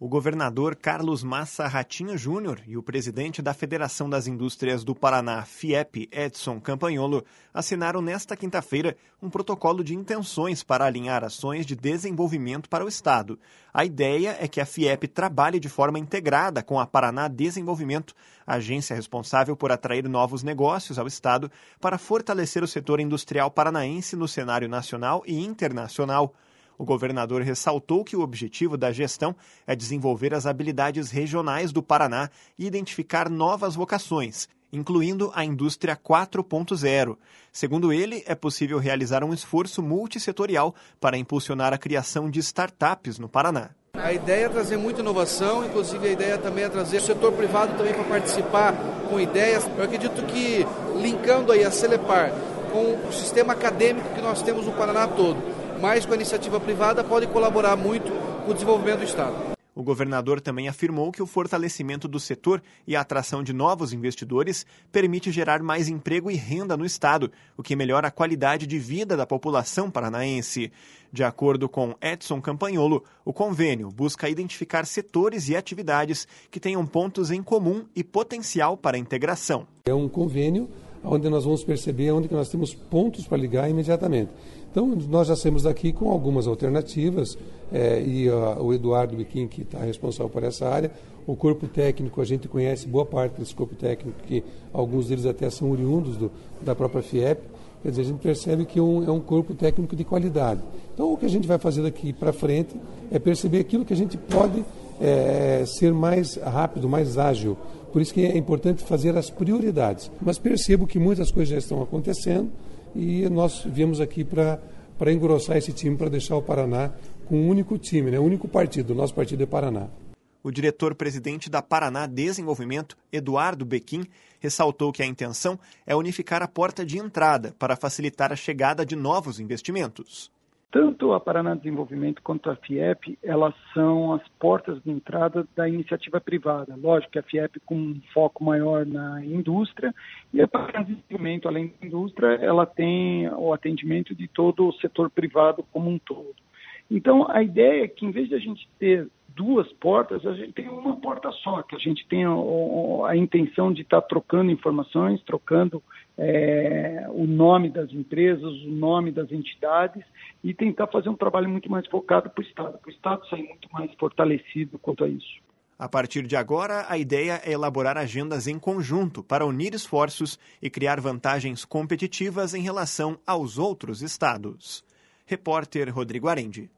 O governador Carlos Massa Ratinho Júnior e o presidente da Federação das Indústrias do Paraná, FIEP, Edson Campagnolo, assinaram nesta quinta-feira um protocolo de intenções para alinhar ações de desenvolvimento para o Estado. A ideia é que a FIEP trabalhe de forma integrada com a Paraná Desenvolvimento, a agência responsável por atrair novos negócios ao Estado para fortalecer o setor industrial paranaense no cenário nacional e internacional. O governador ressaltou que o objetivo da gestão é desenvolver as habilidades regionais do Paraná e identificar novas vocações, incluindo a indústria 4.0. Segundo ele, é possível realizar um esforço multissetorial para impulsionar a criação de startups no Paraná. A ideia é trazer muita inovação, inclusive a ideia também é trazer o setor privado também para participar com ideias. Eu acredito que, linkando aí a Celepar com o sistema acadêmico que nós temos no Paraná todo, mas com a iniciativa privada pode colaborar muito com o desenvolvimento do Estado. O governador também afirmou que o fortalecimento do setor e a atração de novos investidores permite gerar mais emprego e renda no Estado, o que melhora a qualidade de vida da população paranaense. De acordo com Edson Campagnolo, o convênio busca identificar setores e atividades que tenham pontos em comum e potencial para a integração. É um convênio onde nós vamos perceber onde que nós temos pontos para ligar imediatamente. Então, nós já saímos daqui com algumas alternativas e o Eduardo Bequim, que está responsável por essa área, o corpo técnico, a gente conhece boa parte desse corpo técnico, que alguns deles até são oriundos da própria FIEP, quer dizer, a gente percebe que é um corpo técnico de qualidade. Então, o que a gente vai fazer daqui para frente é perceber aquilo que a gente pode ser mais rápido, mais ágil. Por isso que é importante fazer as prioridades. Mas percebo que muitas coisas já estão acontecendo e nós viemos aqui para engrossar esse time, para deixar o Paraná com um único time, né? Um único partido. O nosso partido é Paraná. O diretor-presidente da Paraná Desenvolvimento, Eduardo Bequim, ressaltou que a intenção é unificar a porta de entrada para facilitar a chegada de novos investimentos. Tanto a Paraná Desenvolvimento quanto a FIEP, elas são as portas de entrada da iniciativa privada. Lógico que a FIEP com um foco maior na indústria e a Paraná Desenvolvimento, além da indústria, ela tem o atendimento de todo o setor privado como um todo. Então, a ideia é que, em vez de a gente ter duas portas, a gente tem uma porta só, que a gente tem a intenção de estar trocando informações, trocando o nome das empresas, o nome das entidades e tentar fazer um trabalho muito mais focado para o Estado sair muito mais fortalecido quanto a isso. A partir de agora, a ideia é elaborar agendas em conjunto para unir esforços e criar vantagens competitivas em relação aos outros estados. Repórter Rodrigo Arendi.